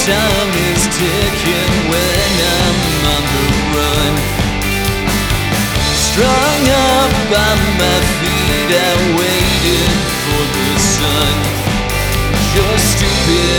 time is ticking when I'm on the run. Strung up by my feet, I waited for the sun. You're stupid.